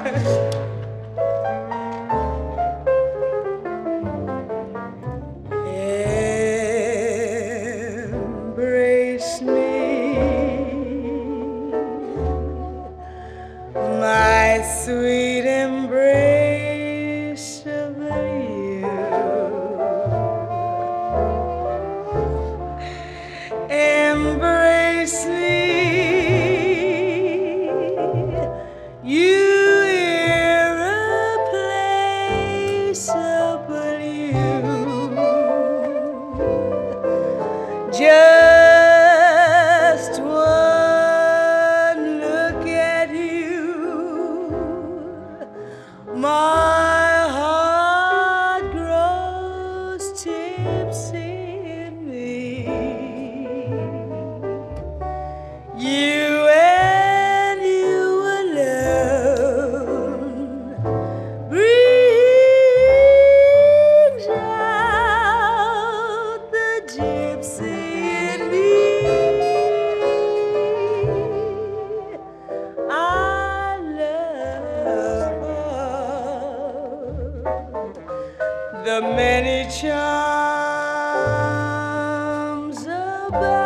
Embrace me, my sweet embrace of you. Embrace me, you just one look at you, my heart grows tipsy in me. You and you alone brings out the gypsy in me. I love the many charms about